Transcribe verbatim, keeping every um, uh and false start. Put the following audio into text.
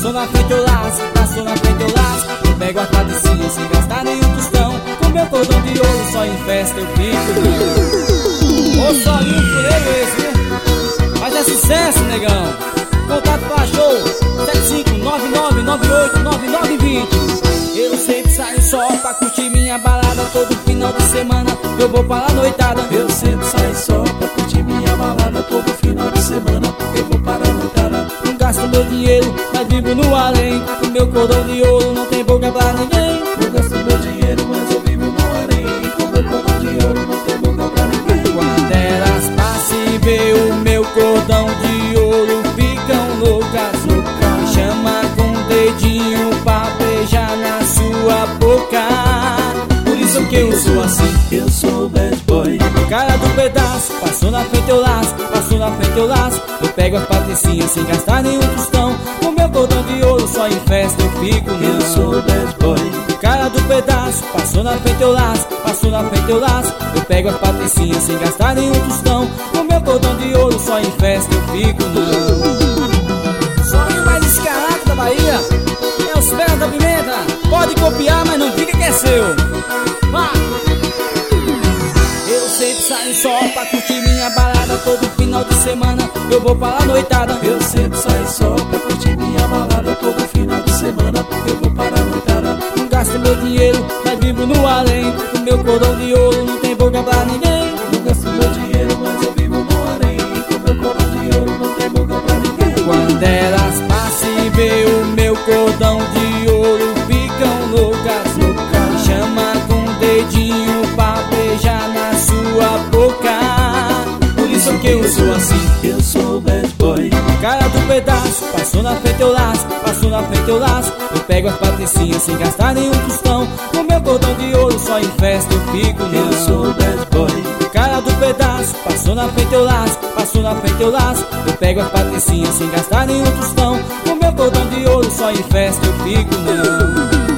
passou na frente eu laço, passou na frente eu laço. Eu pego as patricinhas sem gastar nenhum tostão. Com meu cordão de ouro só em festa eu fico. Ô solinho fuleiro esse, viu? Mas é sucesso, negão. Contato pra show sete cinco nove nove nove oito nove nove dois zero. Eu sempre saio só pra curtir minha balada. Todo final de semana eu vou para a noitada. Eu sempre saio só pra curtir minha balada. Todo final de semana eu vou para a noitada. Não gasto meu dinheiro, mas vivo no além. O meu cordão de ouro não tem boca pra ninguém. Eu gasto meu dinheiro, mas eu vivo no além. Com meu cordão de ouro não tem boca pra ninguém. Quando elas passam e vê o meu cordão de ouro, ficam loucas, loucas. Me chama com o dedinho pra beijar na sua boca. Por isso que eu sou assim, eu sou bad boy. Cara do pedaço, passou na frente eu laço, passou na frente eu laço. Eu pego as patricinhas sem gastar nenhum tostão. Com meu cordão de ouro só em festa eu fico, não. Eu sou bad boy. Cara do pedaço, passou na frente eu laço, passou na frente eu laço. Eu pego as patricinhas sem gastar nenhum tostão. Com meu cordão de ouro só em festa eu fico, não. Só o mais escarado da Bahia é os pés da pimenta. Pode copiar, mas não diga que é seu. Vá! Eu sempre saio só pra curtir minha balada. Todo final de semana eu vou para a noitada. Eu sempre saio só pra curtir minha balada. Todo final de semana eu vou para a noitada. Não gasto meu dinheiro, mas vivo no além. O meu cordão de ouro não tem boca pra ninguém. Não gasto meu dinheiro, mas eu vivo no além. Com meu cordão de ouro não tem boca pra ninguém. Quando elas passam e vê o meu cordão de ouro, ficam loucas, loucas. Me chama com o dedinho pra beijar na sua boca. Por isso que eu sou assim, eu sou bad boy. Cara do pedaço, passou na frente eu laço, passou na frente eu laço. Eu pego as patricinhas sem gastar nenhum tostão. Com meu cordão de ouro só em festa eu fico, não. Eu sou bad boy. Cara do pedaço, passou na frente eu laço, passou na frente eu laço. Eu pego as patricinhas sem gastar nenhum tostão. Com meu cordão de ouro só em festa eu fico, não.